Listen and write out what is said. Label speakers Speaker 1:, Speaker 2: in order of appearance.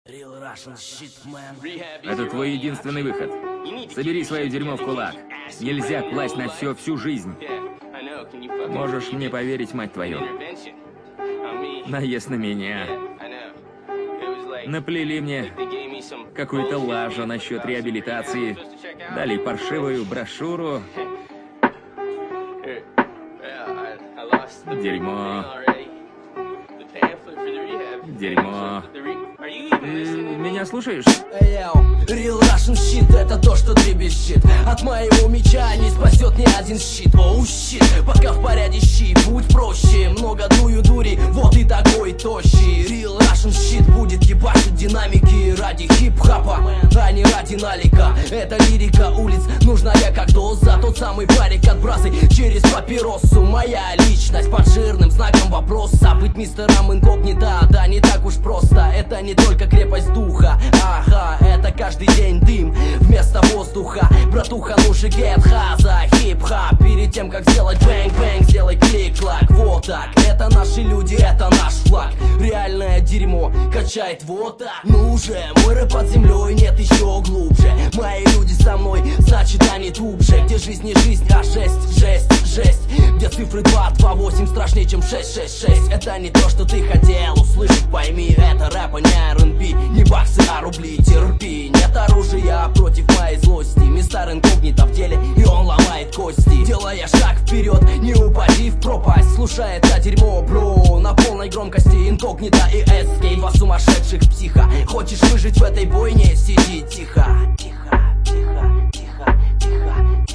Speaker 1: Это твой единственный выход. Собери свое дерьмо в кулак. Нельзя класть на все всю жизнь. Можешь мне поверить, мать твою. Наезд на меня. Наплели мне какую-то лажу насчет реабилитации. Дали паршивую брошюру. Дерьмо. Дерьмо. Ты меня слушаешь?
Speaker 2: Real Russian shit, это то, что дребезжит. От моего меча не спасет ни один щит. Оу, щит, пока в порядке щит, будь проще. Много дую дури, вот и такой тощий. Real Russian shit будет ебашить динамики ради хип-хапа, а не ради налика. Это лирика улиц, нужна я как доза. Тот самый парик от брасы через папиросу. Моя личность под жирным знаком вопроса. Быть мистером инкогнито, да не так уж просто. Это не только крепость духа, ага, это каждый день дым вместо воздуха. Братуха, ну же get за хип-хап. Перед тем, как сделать бэнг-бэнг, сделай клик-клак. Вот так, это наши люди, это наш флаг. Реальное дерьмо качает вот так. Ну же, мой рэп под землей, нет, еще глубже. Мои люди со мной, значит они тупже. Где жизнь не жизнь, а жесть, жесть, жесть. Где цифры 2, 2, 8 страшнее, чем 6, 6, 6. Это не то, что ты хотел услышать, пойми. Это рэп, а не R&B, не баксы, а рубли, терпи. Нет оружия против моей злости. Мистер инкогнито в деле, и он ломает кости. Делая шаг вперед, не упади в пропасть. Слушай это дерьмо, бро, на полной громкости. Инкогнито и эскейп, два сумасшедших психа. Хочешь выжить в этой бойне? Сиди тихо. Тихо, тихо, тихо, тихо.